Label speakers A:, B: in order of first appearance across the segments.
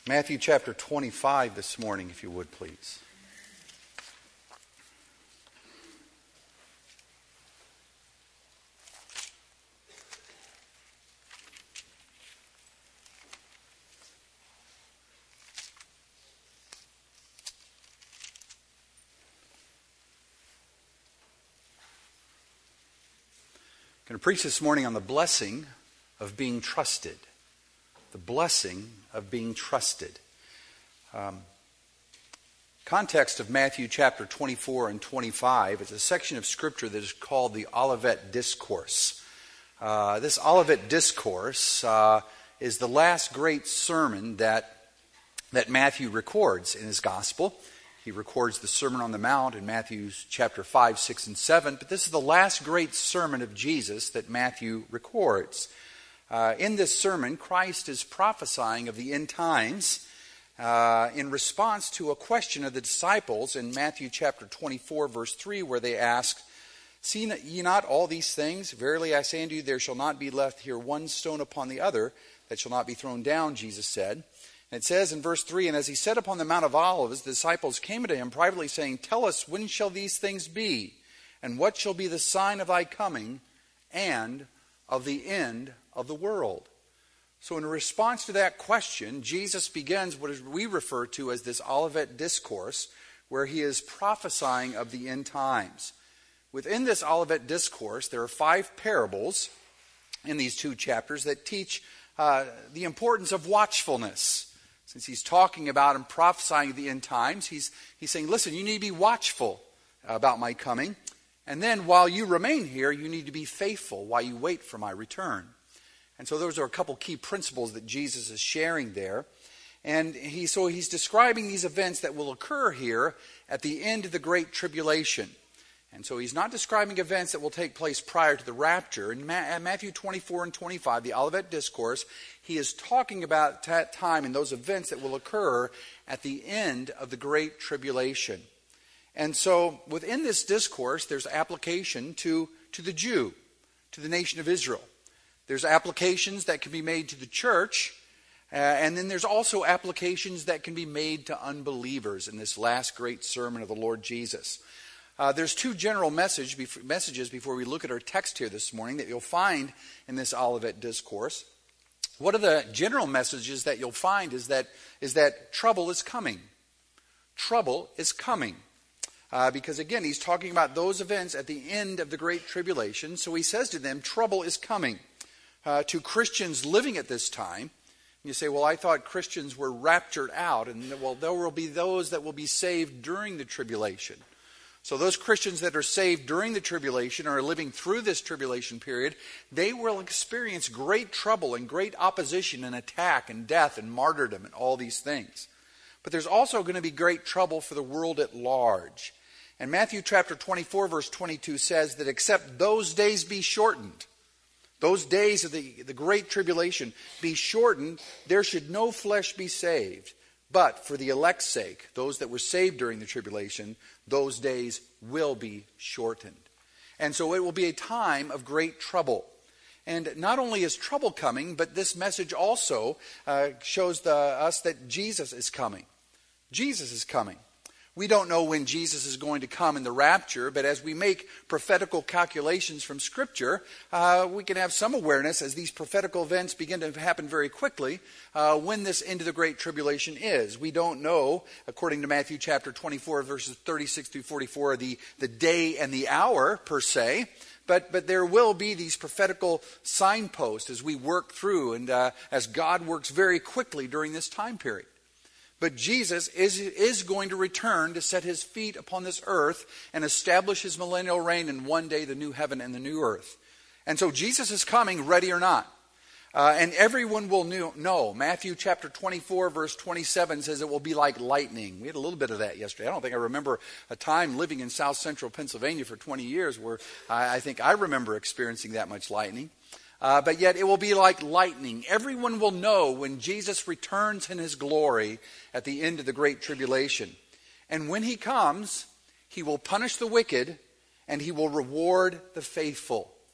A: Matthew chapter 25 this morning, if you would, please. I'm going to preach this morning on the blessing of being trusted. The blessing of being trusted. Context of Matthew chapter 24 and 25 is a section of Scripture that is called the Olivet Discourse. This Olivet Discourse is the last great sermon that Matthew records in his Gospel. He records the Sermon on the Mount in Matthew chapter 5, 6, and 7. But this is the last great sermon of Jesus that Matthew records. In this sermon, Christ is prophesying of the end times in response to a question of the disciples in Matthew chapter 24, verse 3, where they ask, "See ye not all these things? Verily I say unto you, there shall not be left here one stone upon the other that shall not be thrown down," Jesus said. And it says in verse 3, "And as he sat upon the Mount of Olives, the disciples came unto him privately, saying, Tell us, when shall these things be? And what shall be the sign of thy coming and of the end of the world?" So in response to that question, Jesus begins what we refer to as this Olivet Discourse, where he is prophesying of the end times. Within this Olivet Discourse, there are 5 parables in these 2 chapters that teach the importance of watchfulness. Since he's talking about and prophesying of the end times, he's saying, listen, you need to be watchful about my coming. And then while you remain here, you need to be faithful while you wait for my return. And so those are a couple key principles that Jesus is sharing there. And he's describing these events that will occur here at the end of the Great Tribulation. And so he's not describing events that will take place prior to the rapture. In Matthew 24 and 25, the Olivet Discourse, he is talking about that time and those events that will occur at the end of the Great Tribulation. And so within this discourse, there's application to the Jew, to the nation of Israel. There's applications that can be made to the church, and then there's also applications that can be made to unbelievers in this last great sermon of the Lord Jesus. There's 2 general messages before we look at our text here this morning that you'll find in this Olivet Discourse. One of the general messages that you'll find is that trouble is coming. Trouble is coming. Because again, he's talking about those events at the end of the Great Tribulation. So he says to them, trouble is coming. To Christians living at this time, you say, well, I thought Christians were raptured out. And well, there will be those that will be saved during the tribulation. So those Christians that are saved during the tribulation or are living through this tribulation period, they will experience great trouble and great opposition and attack and death and martyrdom and all these things. But there's also going to be great trouble for the world at large. And Matthew chapter 24 verse 22 says that except those days be shortened, those days of the great tribulation be shortened, there should no flesh be saved. But for the elect's sake, those that were saved during the tribulation, those days will be shortened. And so it will be a time of great trouble. And not only is trouble coming, but this message also shows us that Jesus is coming. Jesus is coming. We don't know when Jesus is going to come in the rapture, but as we make prophetical calculations from Scripture, we can have some awareness as these prophetical events begin to happen very quickly when this end of the Great Tribulation is. We don't know, according to Matthew chapter 24, verses 36 through 44, the day and the hour per se, but there will be these prophetical signposts as we work through and as God works very quickly during this time period. But Jesus is going to return to set his feet upon this earth and establish his millennial reign in one day, the new heaven and the new earth. And so Jesus is coming, ready or not. And everyone will know. Matthew chapter 24, verse 27 says it will be like lightning. We had a little bit of that yesterday. I don't think I remember a time living in south central Pennsylvania for 20 years where I think I remember experiencing that much lightning. But yet it will be like lightning. Everyone will know when Jesus returns in his glory at the end of the Great Tribulation. And when he comes, he will punish the wicked and he will reward the faithful.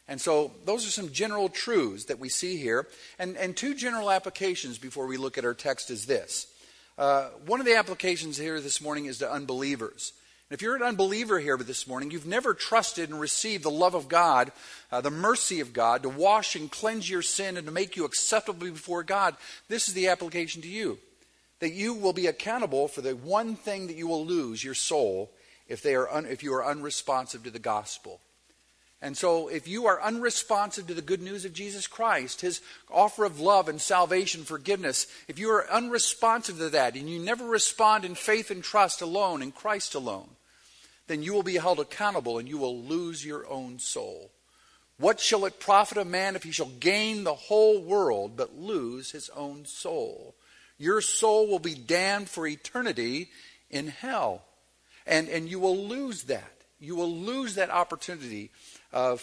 A: And so those are some general truths that we see here. And two general applications before we look at our text is this. One of the applications here this morning is to unbelievers. And if you're an unbeliever here this morning, you've never trusted and received the love of God, the mercy of God, to wash and cleanse your sin and to make you acceptable before God, this is the application to you. That you will be accountable for the one thing that you will lose, your soul, if you are unresponsive to the gospel. And so if you are unresponsive to the good news of Jesus Christ, his offer of love and salvation, forgiveness, if you are unresponsive to that and you never respond in faith and trust alone, in Christ alone, then you will be held accountable and you will lose your own soul. What shall it profit a man if he shall gain the whole world but lose his own soul? Your soul will be damned for eternity in hell. And you will lose that. You will lose that opportunity of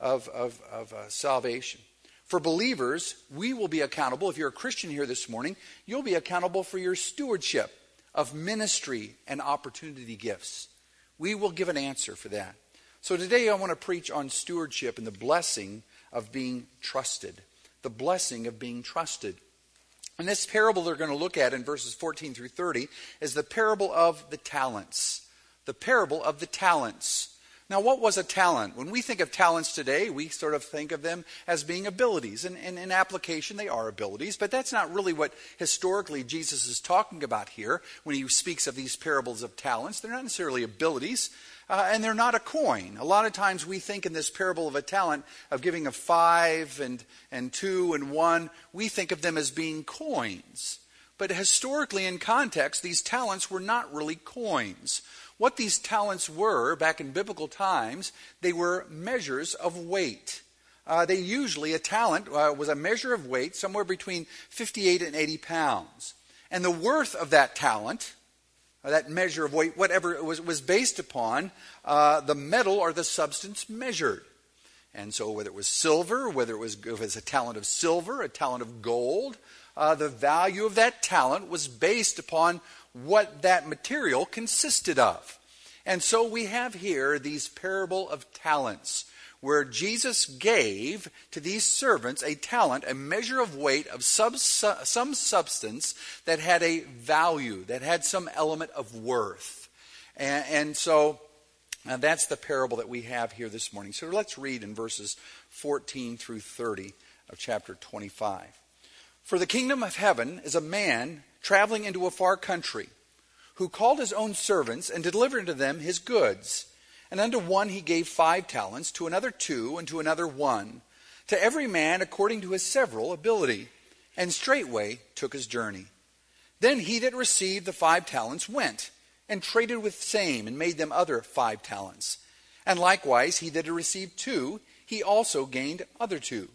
A: salvation. For believers, we will be accountable. If you're a Christian here this morning, you'll be accountable for your stewardship of ministry and opportunity gifts. We will give an answer for that. So today I want to preach on stewardship and the blessing of being trusted. The blessing of being trusted. And this parable they're going to look at in verses 14 through 30 is the parable of the talents. The parable of the talents. Now, what was a talent? When we think of talents today, we sort of think of them as being abilities. And in application, they are abilities. But that's not really what historically Jesus is talking about here when he speaks of these parables of talents. They're not necessarily abilities. And they're not a coin. A lot of times we think in this parable of a talent of giving a 5 and 2 and 1, we think of them as being coins. But historically in context, these talents were not really coins. What these talents were back in biblical times, they were measures of weight. A talent was a measure of weight somewhere between 58 and 80 pounds. And the worth of that talent, that measure of weight, whatever it was based upon the metal or the substance measured. And so whether it was silver, whether it was a talent of silver, a talent of gold, the value of that talent was based upon what that material consisted of. And so we have here these parable of talents, where Jesus gave to these servants a talent, a measure of weight of some substance that had a value, that had some element of worth. And so that's the parable that we have here this morning. So let's read in verses 14 through 30 of chapter 25. For the kingdom of heaven is a man traveling into a far country, who called his own servants and delivered unto them his goods. And unto one he gave 5 talents, to another 2, and to another 1, to every man according to his several ability, and straightway took his journey. Then he that received the 5 talents went, and traded with same, and made them other 5 talents. And likewise he that had received 2, he also gained other 2.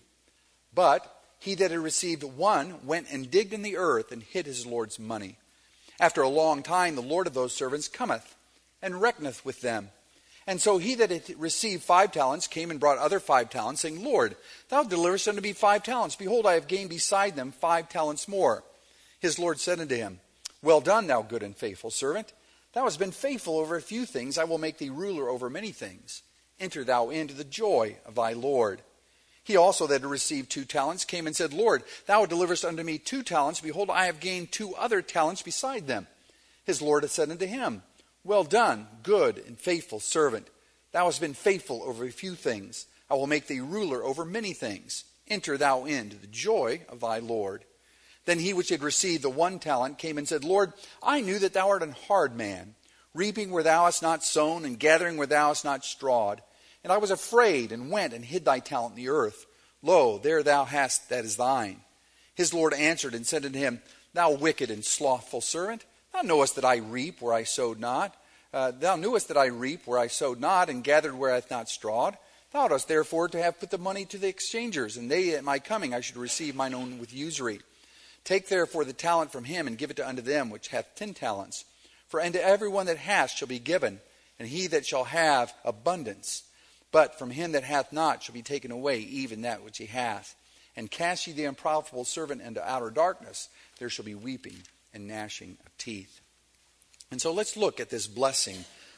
A: But he that had received 1 went and digged in the earth, and hid his Lord's money. After a long time the Lord of those servants cometh, and reckoneth with them. And so he that had received 5 talents came and brought other 5 talents, saying, Lord, thou deliverest unto me 5 talents. Behold, I have gained beside them 5 talents more. His Lord said unto him, Well done, thou good and faithful servant. Thou hast been faithful over a few things. I will make thee ruler over many things. Enter thou into the joy of thy Lord. He also that had received 2 talents came and said, Lord, thou deliverest unto me 2 talents. Behold, I have gained 2 other talents beside them. His Lord hath said unto him, Well done, good and faithful servant. Thou hast been faithful over a few things. I will make thee ruler over many things. Enter thou into the joy of thy Lord. Then he which had received the 1 talent came and said, Lord, I knew that thou art an hard man, reaping where thou hast not sown, and gathering where thou hast not strawed. And I was afraid, and went and hid thy talent in the earth. Lo, there thou hast that is thine. His Lord answered and said unto him, Thou wicked and slothful servant, thou knowest that I reap where I sowed not. Thou knewest that I reap where I sowed not, and gathered where I hath not strawed. Thou oughtest therefore to have put the money to the exchangers, and they at my coming I should receive mine own with usury. Take therefore the talent from him, and give it unto them which hath 10 talents. For unto every one that hath shall be given, and he that shall have abundance. But from him that hath not shall be taken away even that which he hath. And cast ye the unprofitable servant into outer darkness. There shall be weeping and gnashing of teeth. And so let's look at this blessing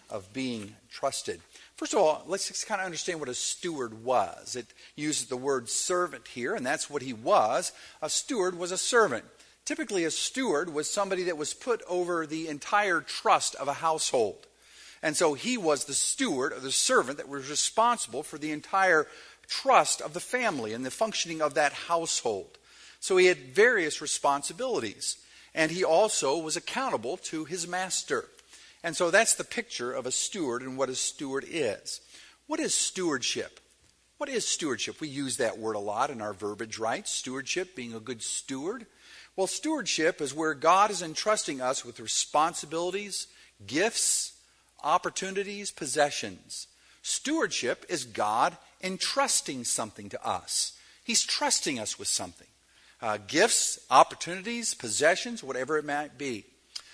A: of being trusted. First of all, let's just kind of understand what a steward was. It uses the word servant here, and that's what he was. A steward was a servant. Typically, a steward was somebody that was put over the entire trust of a household. And so he was the steward or the servant that was responsible for the entire trust of the family and the functioning of that household. So he had various responsibilities. And he also was accountable to his master. And so that's the picture of a steward and what a steward is. What is stewardship? What is stewardship? We use that word a lot in our verbiage, right? Stewardship, being a good steward. Well, stewardship is where God is entrusting us with responsibilities, gifts, opportunities, possessions. Stewardship is God entrusting something to us. He's trusting us with something. Gifts, opportunities, possessions, whatever it might be.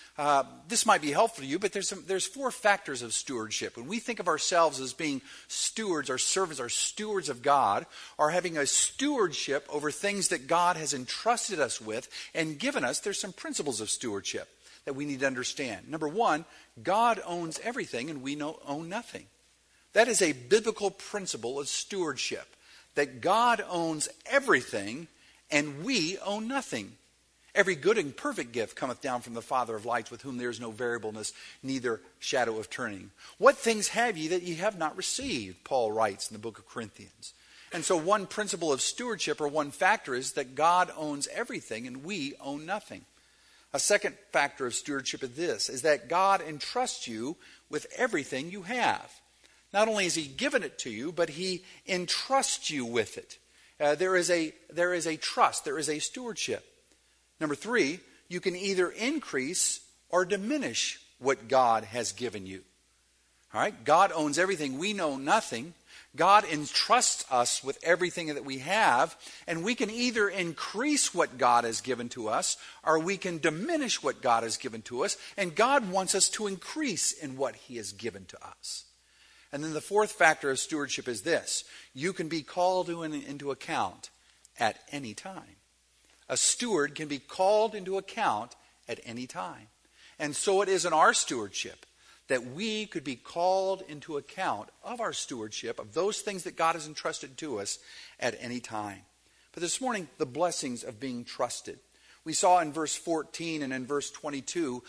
A: This might be helpful to you, but there's 4 factors of stewardship. When we think of ourselves as being stewards or servants or stewards of God, or having a stewardship over things that God has entrusted us with and given us, there's some principles of stewardship that we need to understand. Number 1, God owns everything and we own nothing. That is a biblical principle of stewardship, that God owns everything and we own nothing. Every good and perfect gift cometh down from the Father of lights, with whom there is no variableness, neither shadow of turning. What things have ye that ye have not received? Paul writes in the book of Corinthians. And so one principle of stewardship, or one factor, is that God owns everything and we own nothing. A second factor of stewardship is this, is that God entrusts you with everything you have. Not only has he given it to you, but he entrusts you with it. There is a trust, there is a stewardship. Number 3, you can either increase or diminish what God has given you. All right? God owns everything. We know nothing. God entrusts us with everything that we have, and we can either increase what God has given to us, or we can diminish what God has given to us, and God wants us to increase in what he has given to us. And then the 4th factor of stewardship is this: you can be called into account at any time. A steward can be called into account at any time. And so it is in our stewardship that we could be called into account of our stewardship, of those things that God has entrusted to us at any time. But this morning, the blessings of being trusted. We saw in verse 14 and in verse 22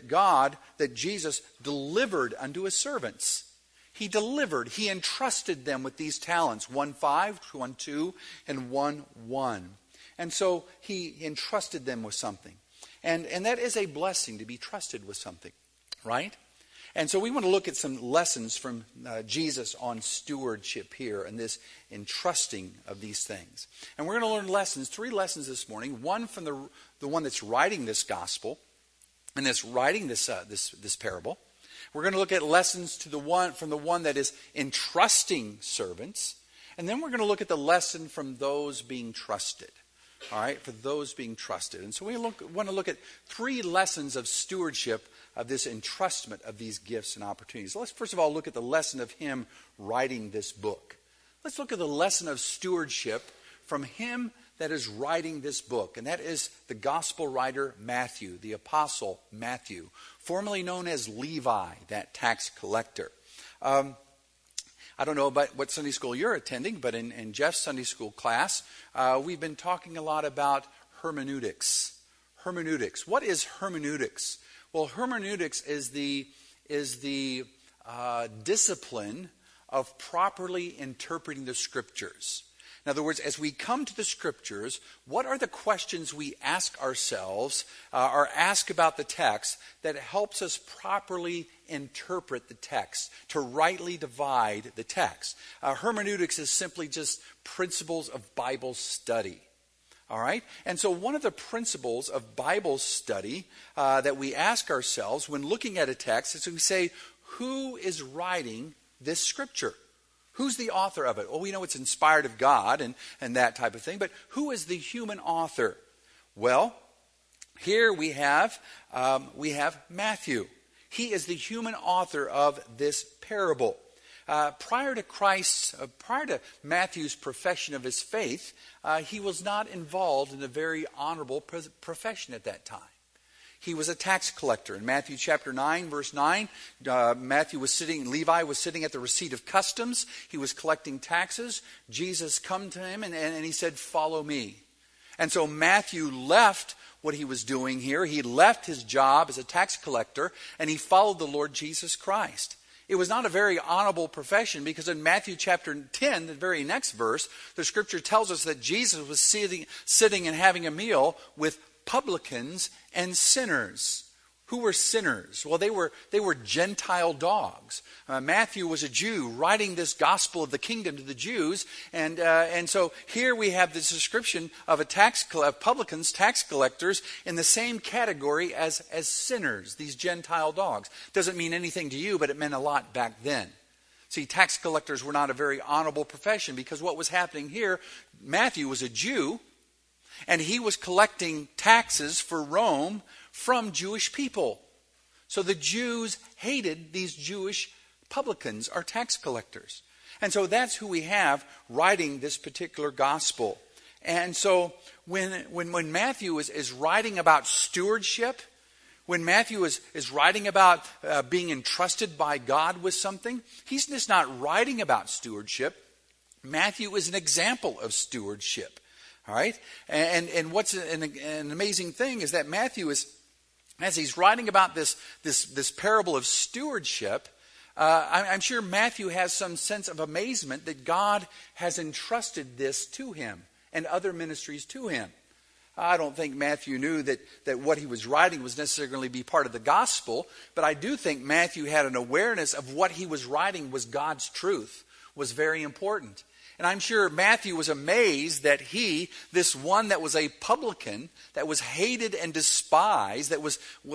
A: that Jesus delivered unto his servants. He delivered, he entrusted them with these talents, 1 5, 1 2, and 1 1. And so he entrusted them with something. And that is a blessing, to be trusted with something, right? And so we want to look at some lessons from Jesus on stewardship here and this entrusting of these things. And we're going to learn 3 lessons this morning. One from the one that's writing this gospel and that's writing this parable. We're going to look at lessons from the one that is entrusting servants. And then we're going to look at the lesson from those being trusted. All right, for those being trusted. And so we want to look at 3 lessons of stewardship of this entrustment of these gifts and opportunities. Let's first of all look at the lesson of him writing this book. Let's look at the lesson of stewardship from him that is writing this book. And that is the gospel writer Matthew, the apostle Matthew, formerly known as Levi, that tax collector. I don't know about what Sunday school you're attending, but in Jeff's Sunday school class, we've been talking a lot about hermeneutics. Hermeneutics. What is hermeneutics? Well, hermeneutics is the discipline of properly interpreting the Scriptures. In other words, as we come to the Scriptures, what are the questions we ask ourselves or ask about the text that helps us properly interpret the text, to rightly divide the text? Hermeneutics is simply just principles of Bible study. All right? And so one of the principles of Bible study that we ask ourselves when looking at a text is we say, who is writing this Scripture? Who's the author of it? Well, we know it's inspired of God and that type of thing, but who is the human author? Well, here we have Matthew. He is the human author of this parable. Prior to Matthew's profession of his faith, he was not involved in a very honorable profession at that time. He was a tax collector. In Matthew chapter 9, verse 9, Levi was sitting at the receipt of customs. He was collecting taxes. Jesus come to him and he said, "Follow me." And so Matthew left what he was doing here. He left his job as a tax collector and he followed the Lord Jesus Christ. It was not a very honorable profession, because in Matthew chapter 10, the very next verse, the scripture tells us that Jesus was sitting and having a meal with publicans and sinners. Who were sinners? Well, they were Gentile dogs. Matthew was a Jew writing this gospel of the kingdom to the Jews, and so here we have this description of publicans, tax collectors, in the same category as sinners. These Gentile dogs. Doesn't mean anything to you, but it meant a lot back then. See, tax collectors were not a very honorable profession, because what was happening here, Matthew was a Jew, and he was collecting taxes for Rome from Jewish people. So the Jews hated these Jewish publicans or tax collectors. And so that's who we have writing this particular gospel. And so when Matthew is writing about stewardship, when Matthew is writing about being entrusted by God with something, he's just not writing about stewardship. Matthew is an example of stewardship. All right? And what's an amazing thing is that Matthew is, as he's writing about this parable of stewardship, I'm sure Matthew has some sense of amazement that God has entrusted this to him and other ministries to him. I don't think Matthew knew that what he was writing was necessarily going to be part of the gospel, but I do think Matthew had an awareness of what he was writing was God's truth, was very important. And I'm sure Matthew was amazed that this one that was a publican, that was hated and despised, that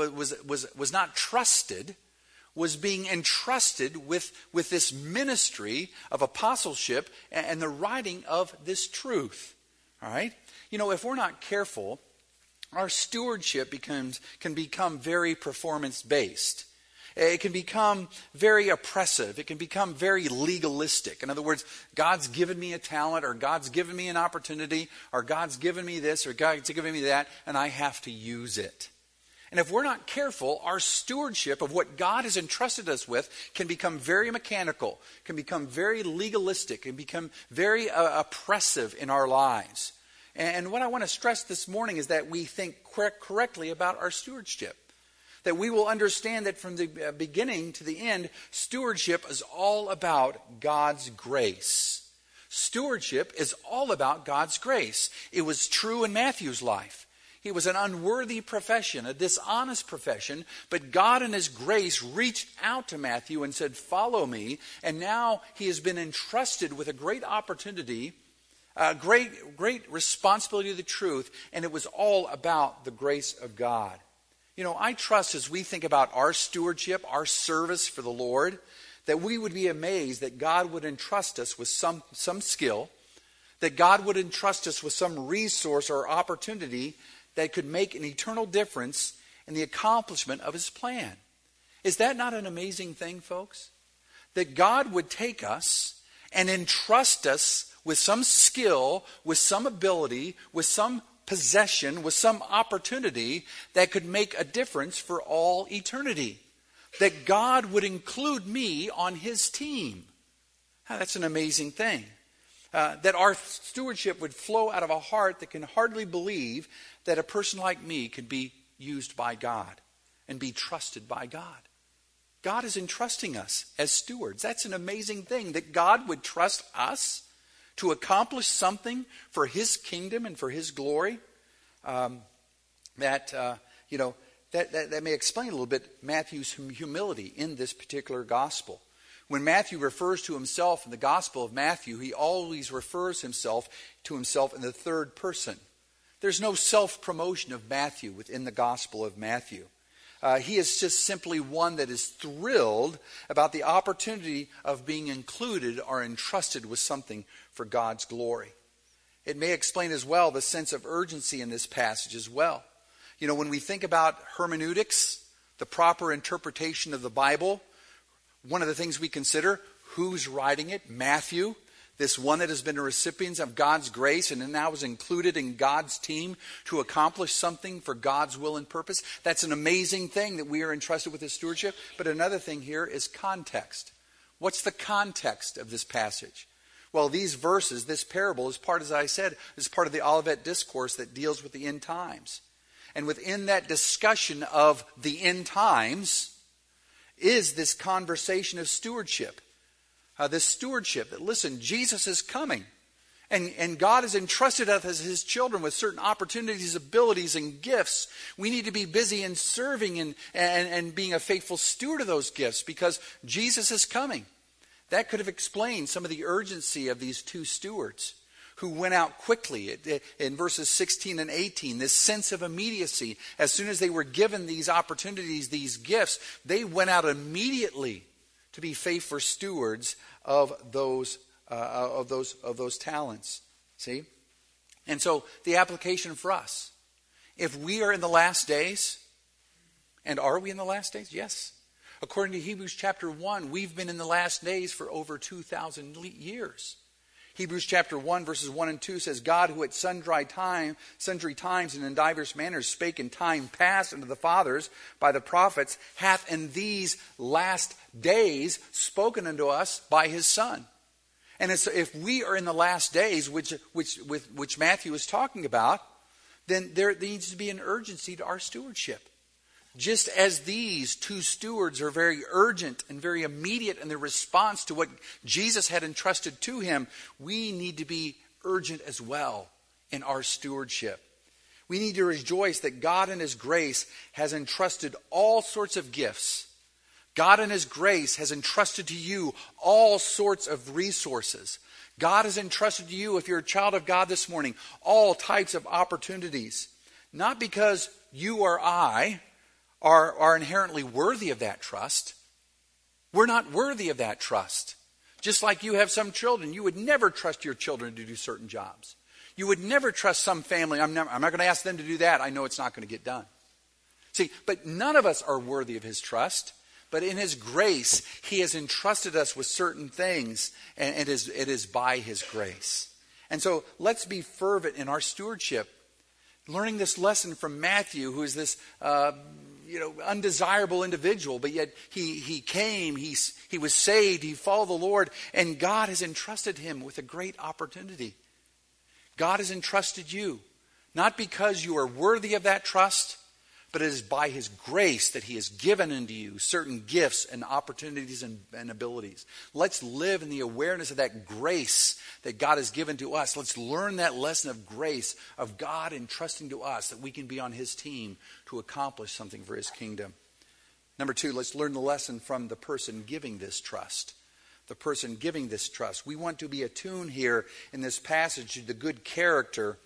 A: was not trusted, was being entrusted with this ministry of apostleship and the writing of this truth. All right? You know, if we're not careful, our stewardship can become very performance-based. It can become very oppressive. It can become very legalistic. In other words, God's given me a talent, or God's given me an opportunity, or God's given me this, or God's given me that, and I have to use it. And if we're not careful, our stewardship of what God has entrusted us with can become very mechanical, can become very legalistic, can become very oppressive in our lives. And what I want to stress this morning is that we think correctly about our stewardship. That we will understand that from the beginning to the end, stewardship is all about God's grace. Stewardship is all about God's grace. It was true in Matthew's life. He was an unworthy profession, a dishonest profession, but God in His grace reached out to Matthew and said, "Follow me." And now he has been entrusted with a great opportunity, a great responsibility of the truth, and it was all about the grace of God. You know, I trust as we think about our stewardship, our service for the Lord, that we would be amazed that God would entrust us with some skill, that God would entrust us with some resource or opportunity that could make an eternal difference in the accomplishment of His plan. Is that not an amazing thing, folks? That God would take us and entrust us with some skill, with some ability, with some possession, with some opportunity that could make a difference for all eternity. That God would include me on His team. Now, that's an amazing thing. That our stewardship would flow out of a heart that can hardly believe that a person like me could be used by God and be trusted by God. God is entrusting us as stewards. That's an amazing thing, that God would trust us to accomplish something for His kingdom and for His glory. That may explain a little bit Matthew's humility in this particular gospel. When Matthew refers to himself in the Gospel of Matthew, he always refers to himself in the third person. There's no self-promotion of Matthew within the Gospel of Matthew. He is just simply one that is thrilled about the opportunity of being included or entrusted with something for God's glory. It may explain as well the sense of urgency in this passage as well. You know, when we think about hermeneutics, the proper interpretation of the Bible, one of the things we consider, who's writing it? Matthew. This one that has been a recipient of God's grace and now is included in God's team to accomplish something for God's will and purpose. That's an amazing thing that we are entrusted with this stewardship. But another thing here is context. What's the context of this passage? Well, these verses, this parable is part, as I said, is part of the Olivet Discourse that deals with the end times. And within that discussion of the end times is this conversation of stewardship. This stewardship that, listen, Jesus is coming. And God has entrusted us as His children with certain opportunities, abilities, and gifts. We need to be busy in serving and being a faithful steward of those gifts because Jesus is coming. That could have explained some of the urgency of these two stewards who went out quickly in verses 16 and 18. This sense of immediacy. As soon as they were given these opportunities, these gifts, they went out immediately to be faithful stewards of those talents. See? And so the application for us, if we are in the last days, and are we in the last days? Yes. According to Hebrews chapter 1, we've been in the last days for over 2,000 years. Hebrews chapter 1 verses 1 and 2 says, God who at sundry times and in divers manners spake in time past unto the fathers by the prophets, hath in these last days spoken unto us by His Son. And if we are in the last days, which Matthew is talking about, then there needs to be an urgency to our stewardship. Just as these two stewards are very urgent and very immediate in their response to what Jesus had entrusted to him, we need to be urgent as well in our stewardship. We need to rejoice that God in His grace has entrusted all sorts of gifts. God in His grace has entrusted to you all sorts of resources. God has entrusted to you, if you're a child of God this morning, all types of opportunities. Not because you or I are inherently worthy of that trust. We're not worthy of that trust. Just like you have some children, you would never trust your children to do certain jobs. You would never trust some family. I'm not going to ask them to do that. I know it's not going to get done. See, but none of us are worthy of His trust. But in His grace, He has entrusted us with certain things, and it is by His grace. And so let's be fervent in our stewardship, learning this lesson from Matthew, who is this undesirable individual, but yet he came, he was saved, he followed the Lord, and God has entrusted him with a great opportunity. God has entrusted you, not because you are worthy of that trust, but it is by His grace that He has given unto you certain gifts and opportunities and abilities. Let's live in the awareness of that grace that God has given to us. Let's learn that lesson of grace of God entrusting to us that we can be on His team to accomplish something for His kingdom. Number 2, let's learn the lesson from the person giving this trust. The person giving this trust. We want to be attuned here in this passage to the good character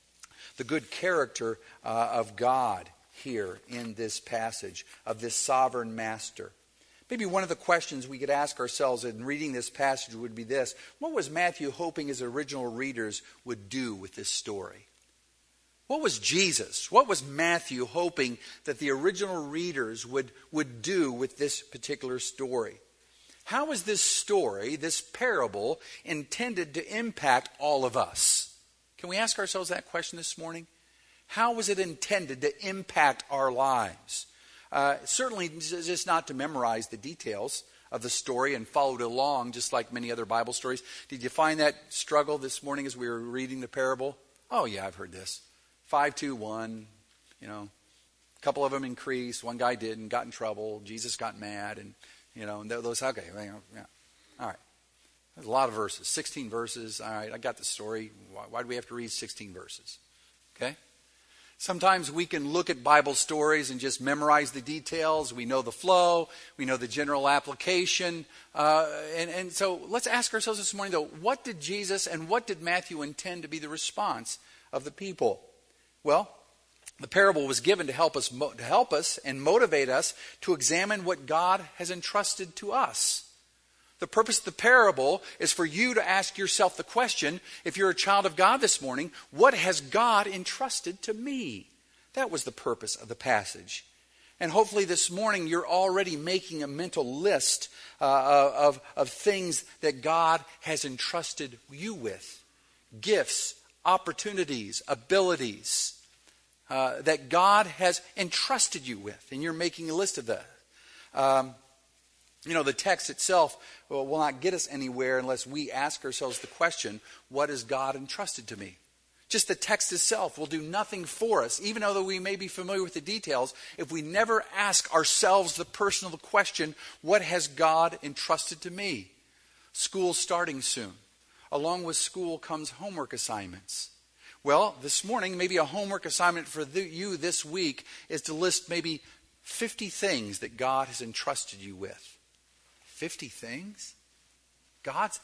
A: of God here in this passage of this sovereign master. Maybe one of the questions we could ask ourselves in reading this passage would be this: what was Matthew hoping his original readers would do with this story? What was Jesus? What was Matthew hoping that the original readers would do with this particular story? How is this story, this parable, intended to impact all of us? Can we ask ourselves that question this morning? How was it intended to impact our lives? Certainly just not to memorize the details of the story and follow it along just like many other Bible stories. Did you find that struggle this morning as we were reading the parable? Oh yeah, I've heard this. 5, 2, 1, a couple of them increased. One guy didn't, got in trouble. Jesus got mad and, those, okay. Yeah. All right. There's a lot of verses, 16 verses. All right, I got the story. Why do we have to read 16 verses? Okay? Sometimes we can look at Bible stories and just memorize the details. We know the flow. We know the general application. And so let's ask ourselves this morning, though, what did Jesus and what did Matthew intend to be the response of the people? Well, the parable was given to help us and motivate us to examine what God has entrusted to us. The purpose of the parable is for you to ask yourself the question, if you're a child of God this morning, what has God entrusted to me? That was the purpose of the passage. And hopefully this morning you're already making a mental list of things that God has entrusted you with. Gifts, opportunities, abilities that God has entrusted you with. And you're making a list of that. The text itself will not get us anywhere unless we ask ourselves the question, what has God entrusted to me? Just the text itself will do nothing for us, even though we may be familiar with the details, if we never ask ourselves the personal question, what has God entrusted to me? School's starting soon. Along with school comes homework assignments. Well, this morning, maybe a homework assignment for you this week is to list maybe 50 things that God has entrusted you with. 50 things? God's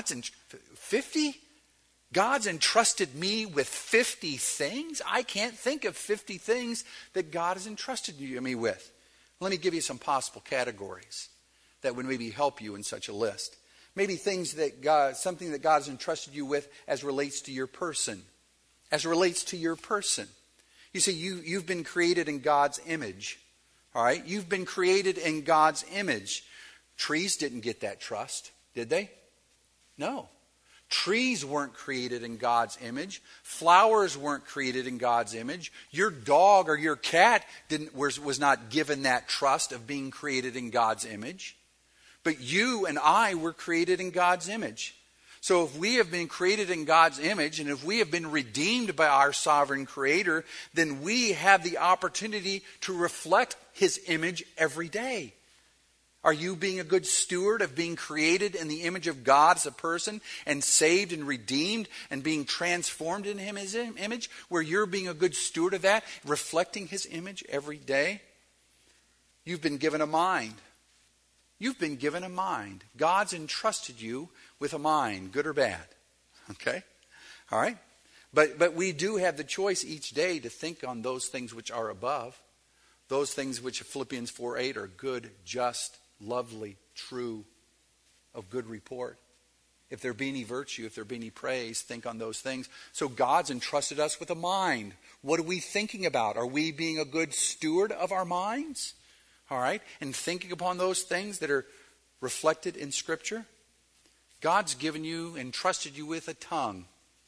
A: 50? God's entrusted me with 50 things? I can't think of 50 things that God has entrusted me with. Let me give you some possible categories that would maybe help you in such a list. Maybe something that God has entrusted you with as relates to your person. As relates to your person. You see, you've been created in God's image. All right? You've been created in God's image. Trees didn't get that trust, did they? No. Trees weren't created in God's image. Flowers weren't created in God's image. Your dog or your cat was not given that trust of being created in God's image. But you and I were created in God's image. So if we have been created in God's image, and if we have been redeemed by our sovereign Creator, then we have the opportunity to reflect His image every day. Are you being a good steward of being created in the image of God as a person and saved and redeemed and being transformed in His image? Where you're being a good steward of that, reflecting His image every day? You've been given a mind. You've been given a mind. God's entrusted you with a mind, good or bad. Okay? All right? But we do have the choice each day to think on those things which are above. Those things which Philippians 4:8 are good, just, lovely, true, of good report. If there be any virtue, if there be any praise, think on those things. So God's entrusted us with a mind. What are we thinking about? Are we being a good steward of our minds? All right? And thinking upon those things that are reflected in Scripture? God's given you, entrusted you with a tongue.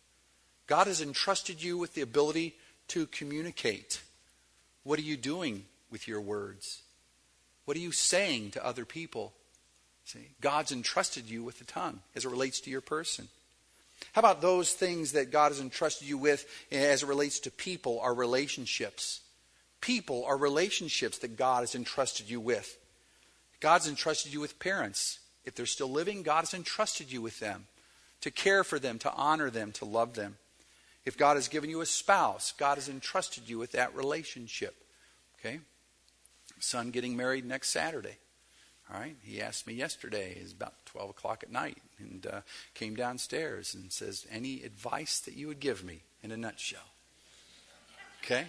A: God has entrusted you with the ability to communicate. What are you doing with your words? What are you saying to other people? See, God's entrusted you with the tongue as it relates to your person. How about those things that God has entrusted you with as it relates to people, our relationships? People are relationships that God has entrusted you with. God's entrusted you with parents. If they're still living, God has entrusted you with them. To care for them, to honor them, to love them. If God has given you a spouse, God has entrusted you with that relationship. Okay? Son getting married next Saturday. All right? He asked me yesterday, it's about 12 o'clock at night, and came downstairs and says, any advice that you would give me in a nutshell? Okay?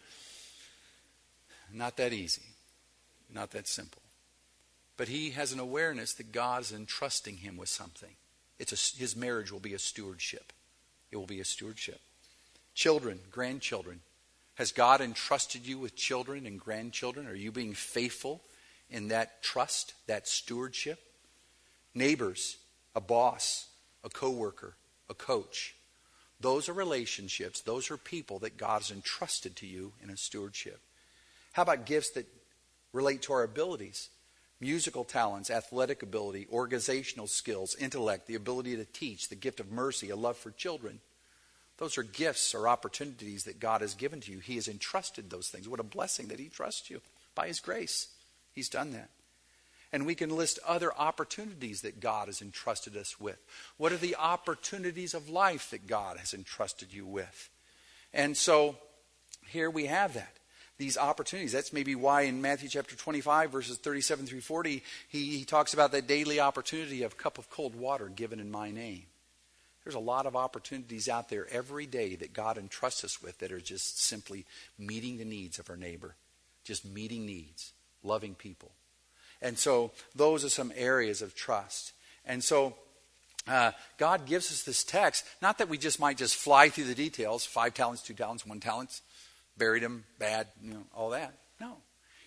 A: Not that easy. Not that simple. But he has an awareness that God is entrusting him with something. His marriage will be a stewardship. It will be a stewardship. Children, grandchildren. Has God entrusted you with children and grandchildren? Are you being faithful in that trust, that stewardship? Neighbors, a boss, a coworker, a coach. Those are relationships. Those are people that God has entrusted to you in a stewardship. How about gifts that relate to our abilities? Musical talents, athletic ability, organizational skills, intellect, the ability to teach, the gift of mercy, a love for children. Those are gifts or opportunities that God has given to you. He has entrusted those things. What a blessing that He trusts you. By His grace, He's done that. And we can list other opportunities that God has entrusted us with. What are the opportunities of life that God has entrusted you with? And so, here we have that. These opportunities. That's maybe why in Matthew chapter 25, verses 37 through 40, he talks about that daily opportunity of a cup of cold water given in my name. There's a lot of opportunities out there every day that God entrusts us with that are just simply meeting the needs of our neighbor. Just meeting needs. Loving people. And so those are some areas of trust. And so God gives us this text, not that we might just fly through the details, 5 talents, 2 talents, 1 talent, buried them, bad, all that. No.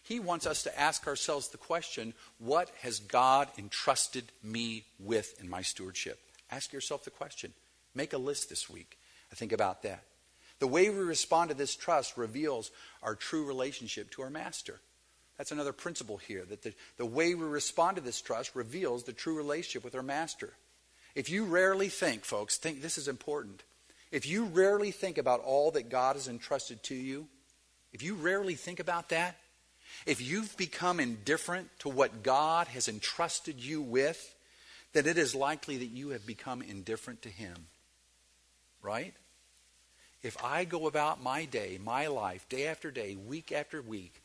A: He wants us to ask ourselves the question, what has God entrusted me with in my stewardship? Ask yourself the question. Make a list this week. Think about that. The way we respond to this trust reveals our true relationship to our master. That's another principle here, that the way we respond to this trust reveals the true relationship with our master. If you rarely think, folks, think this is important. If you rarely think about all that God has entrusted to you, if you rarely think about that, if you've become indifferent to what God has entrusted you with, then it is likely that you have become indifferent to Him. Right? If I go about my day, my life, day after day, week after week,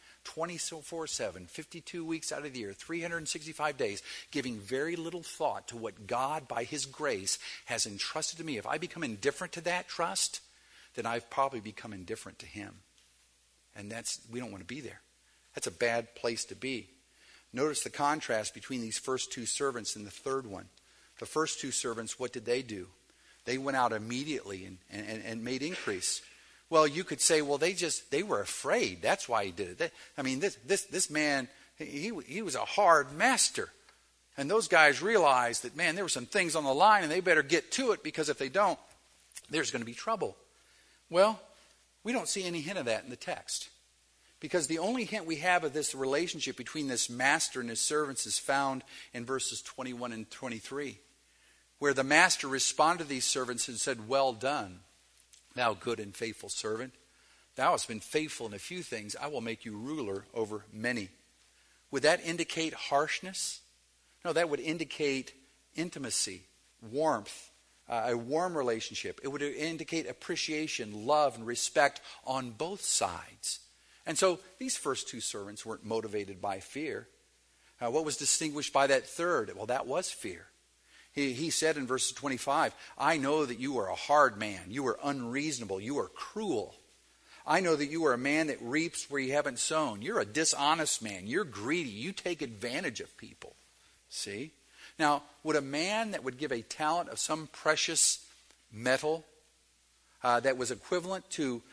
A: 24/7, 52 weeks out of the year, 365 days, giving very little thought to what God, by His grace, has entrusted to me, if I become indifferent to that trust, then I've probably become indifferent to Him. And we don't want to be there. That's a bad place to be. Notice the contrast between these first two servants and the third one. The first two servants, what did they do? They went out immediately and made increase. Well, you could say, well, they were afraid. That's why he did it. This man, he was a hard master. And those guys realized that, man, there were some things on the line and they better get to it, because if they don't, there's going to be trouble. Well, we don't see any hint of that in the text. Because the only hint we have of this relationship between this master and his servants is found in verses 21 and 23. Where the master responded to these servants and said, "Well done, thou good and faithful servant. Thou hast been faithful in a few things. I will make you ruler over many." Would that indicate harshness? No, that would indicate intimacy, warmth, a warm relationship. It would indicate appreciation, love, and respect on both sides. And so these first two servants weren't motivated by fear. What was distinguished by that third? Well, that was fear. He said in verse 25, "I know that you are a hard man. You are unreasonable. You are cruel. I know that you are a man that reaps where you haven't sown. You're a dishonest man. You're greedy. You take advantage of people." See? Now, would a man that would give a talent of some precious metal that was equivalent to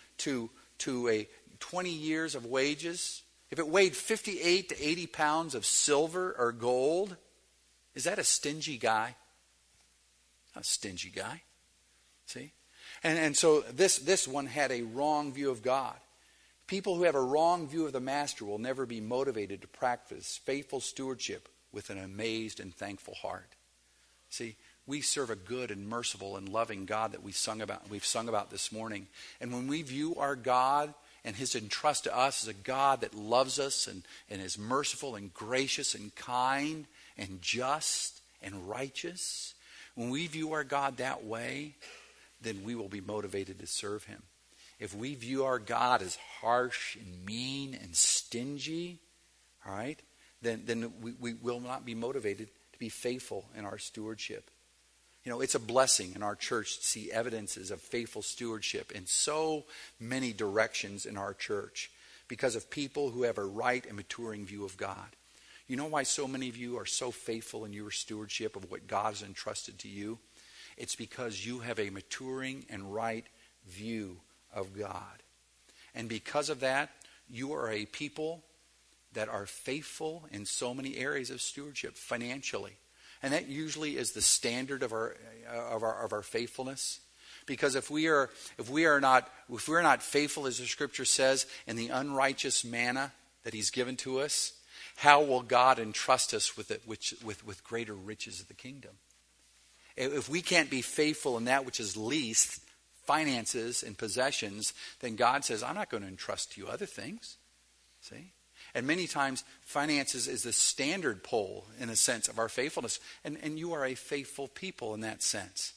A: a 20 years of wages, if it weighed 58 to 80 pounds of silver or gold, is that a stingy guy? Not a stingy guy. See? And so this one had a wrong view of God. People who have a wrong view of the master will never be motivated to practice faithful stewardship with an amazed and thankful heart. See, we serve a good and merciful and loving God that we've sung about this morning. And when we view our God and His entrust to us as a God that loves us and is merciful and gracious and kind and just and righteous, when we view our God that way, then we will be motivated to serve Him. If we view our God as harsh and mean and stingy, all right, then we will not be motivated to be faithful in our stewardship. You know, it's a blessing in our church to see evidences of faithful stewardship in so many directions in our church because of people who have a right and maturing view of God. You know why so many of you are so faithful in your stewardship of what God has entrusted to you? It's because you have a maturing and right view of God. And because of that, you are a people that are faithful in so many areas of stewardship financially. And that usually is the standard of our faithfulness. Because if we are not faithful, as the Scripture says, in the unrighteous manna that He's given to us, how will God entrust us with greater riches of the kingdom? If we can't be faithful in that which is least, finances and possessions, then God says, "I'm not going to entrust to you other things." See? And many times, finances is the standard pole, in a sense, of our faithfulness. And you are a faithful people in that sense.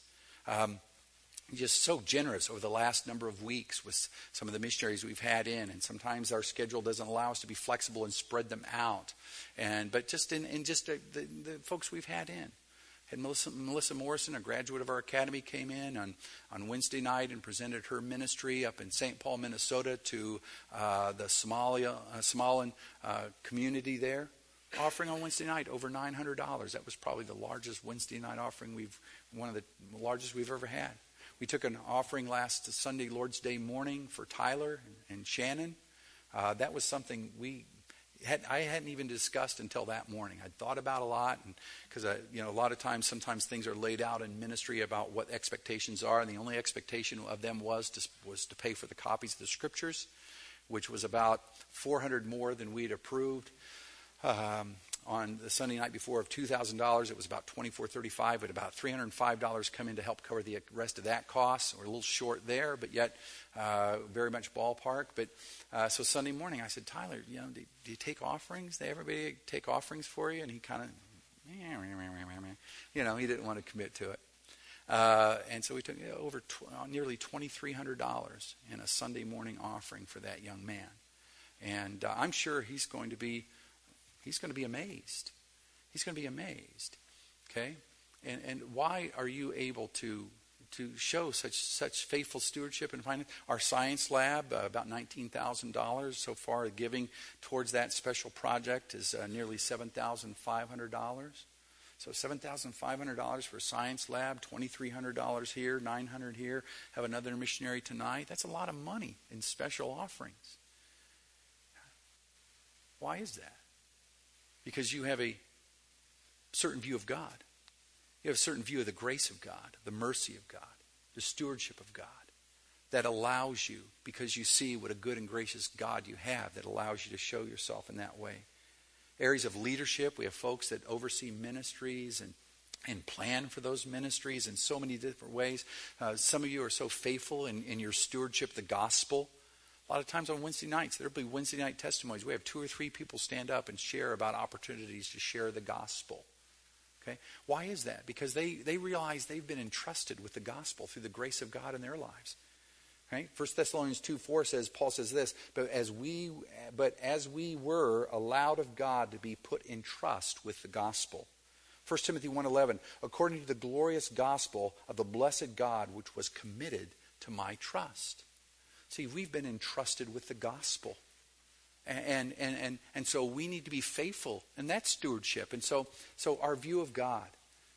A: Just so generous over the last number of weeks with some of the missionaries we've had in. And sometimes our schedule doesn't allow us to be flexible and spread them out. But just in the folks we've had in. Had Melissa Morrison, a graduate of our academy, came in on Wednesday night and presented her ministry up in St. Paul, Minnesota to the Somalian community there. Offering on Wednesday night over $900. That was probably the largest Wednesday night offering one of the largest we've ever had. We took an offering last Sunday, Lord's Day morning, for Tyler and Shannon. That was something I hadn't even discussed until that morning. I'd thought about a lot, and because a lot of times, sometimes things are laid out in ministry about what expectations are, and the only expectation of them was to pay for the copies of the scriptures, which was about 400 more than we'd approved. On the Sunday night before of $2,000, it was about $2,435, but about $305 come in to help cover the rest of that cost. We're a little short there, but yet very much ballpark. But so Sunday morning, I said, Tyler, do you take offerings? Did everybody take offerings for you? And he kind of, he didn't want to commit to it. And so we took over nearly $2,300 in a Sunday morning offering for that young man. And I'm sure he's going to be amazed. He's going to be amazed. Okay? And why are you able to show such faithful stewardship and finance? Our science lab, about $19,000 so far. Giving towards that special project is nearly $7,500. So $7,500 for a science lab, $2,300 here, $900 here. Have another missionary tonight. That's a lot of money in special offerings. Why is that? Because you have a certain view of God. You have a certain view of the grace of God, the mercy of God, the stewardship of God that allows you, because you see what a good and gracious God you have, that allows you to show yourself in that way. Areas of leadership, we have folks that oversee ministries and plan for those ministries in so many different ways. Some of you are so faithful in your stewardship of the gospel. A lot of times on Wednesday nights, there'll be Wednesday night testimonies. We have 2 or 3 people stand up and share about opportunities to share the gospel. Okay? Why is that? Because they realize they've been entrusted with the gospel through the grace of God in their lives. Right? 1 Thessalonians 2:4 says, Paul says this, but as we were allowed of God to be put in trust with the gospel. 1 Timothy 1:11, according to the glorious gospel of the blessed God, which was committed to my trust. See, we've been entrusted with the gospel. And so we need to be faithful in that stewardship. And so our view of God.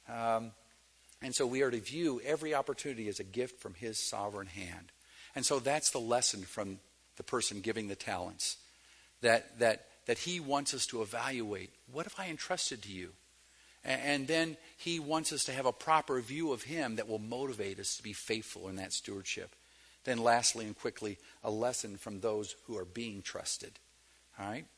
A: And so we are to view every opportunity as a gift from his sovereign hand. And so that's the lesson from the person giving the talents. That he wants us to evaluate, what have I entrusted to you? And then he wants us to have a proper view of him that will motivate us to be faithful in that stewardship. Then lastly and quickly, a lesson from those who are being trusted. All right?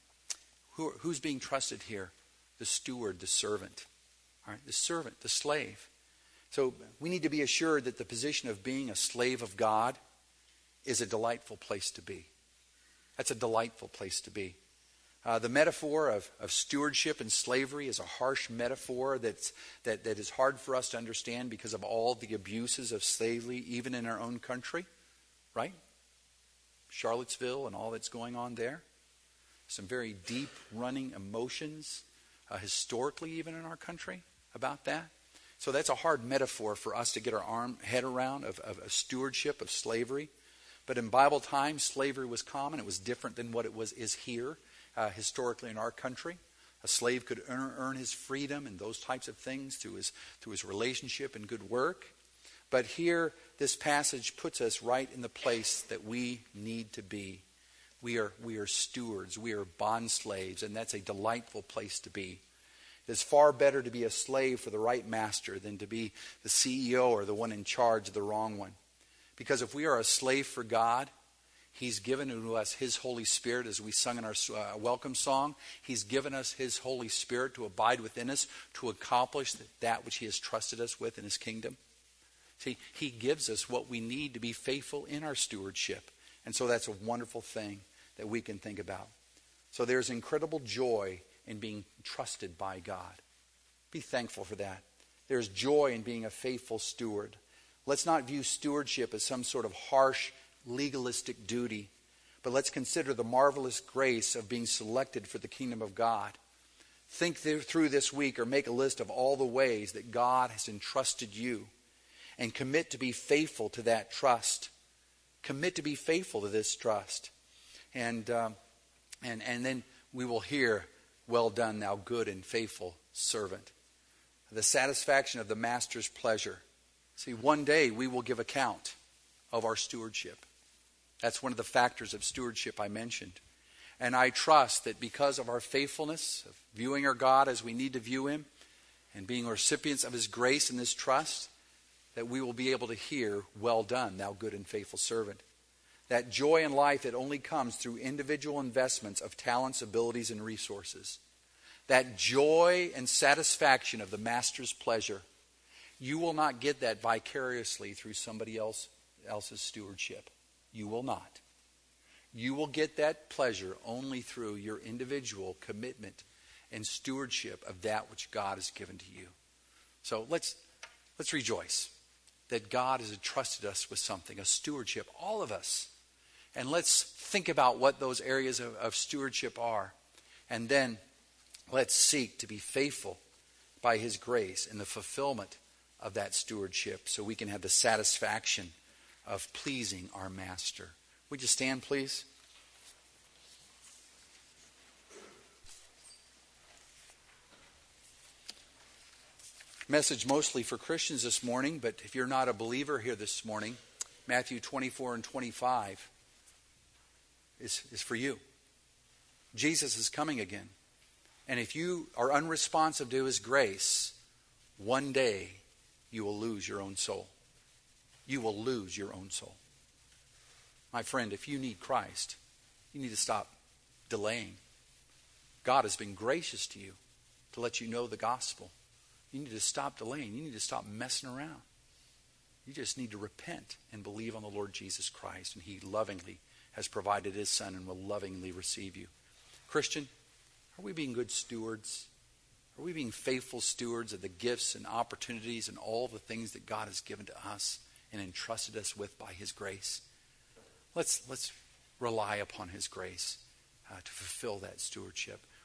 A: Who's being trusted here? The steward, the servant. All right? The servant, the slave. So we need to be assured that the position of being a slave of God is a delightful place to be. That's a delightful place to be. The metaphor of stewardship and slavery is a harsh metaphor that is hard for us to understand because of all the abuses of slavery, even in our own country. Right? Charlottesville and all that's going on there. Some very deep running emotions, historically even in our country, about that. So that's a hard metaphor for us to get our head around of a stewardship of slavery. But in Bible times, slavery was common. It was different than what is here historically in our country. A slave could earn his freedom and those types of things through his relationship and good work. But here, this passage puts us right in the place that we need to be. We are stewards. We are bond slaves, and that's a delightful place to be. It's far better to be a slave for the right master than to be the CEO or the one in charge of the wrong one. Because if we are a slave for God, He's given to us His Holy Spirit, as we sung in our welcome song. He's given us His Holy Spirit to abide within us, to accomplish that which He has trusted us with in His kingdom. See, He gives us what we need to be faithful in our stewardship. And so that's a wonderful thing that we can think about. So there's incredible joy in being trusted by God. Be thankful for that. There's joy in being a faithful steward. Let's not view stewardship as some sort of harsh, legalistic duty, but let's consider the marvelous grace of being selected for the kingdom of God. Think through this week, or make a list of all the ways that God has entrusted you, and commit to be faithful to that trust. Commit to be faithful to this trust. And then we will hear, well done, thou good and faithful servant. The satisfaction of the master's pleasure. See, one day we will give account of our stewardship. That's one of the factors of stewardship I mentioned. And I trust that because of our faithfulness, of viewing our God as we need to view him, and being recipients of his grace and this trust, that we will be able to hear, "Well done, thou good and faithful servant." That joy in life that only comes through individual investments of talents, abilities, and resources. That joy and satisfaction of the master's pleasure. You will not get that vicariously through somebody else's stewardship. You will not. You will get that pleasure only through your individual commitment and stewardship of that which God has given to you. So let's rejoice that God has entrusted us with something, a stewardship, all of us. And let's think about what those areas of stewardship are. And then let's seek to be faithful by his grace in the fulfillment of that stewardship so we can have the satisfaction of pleasing our master. Would you stand, please? Message mostly for Christians this morning, but if you're not a believer here this morning, Matthew 24 and 25 is for you. Jesus is coming again. And if you are unresponsive to his grace, one day you will lose your own soul. You will lose your own soul. My friend, if you need Christ, you need to stop delaying. God has been gracious to you to let you know the gospel. You need to stop delaying. You need to stop messing around. You just need to repent and believe on the Lord Jesus Christ. And he lovingly has provided his Son and will lovingly receive you. Christian, are we being good stewards? Are we being faithful stewards of the gifts and opportunities and all the things that God has given to us and entrusted us with by his grace? Let's rely upon his grace to fulfill that stewardship.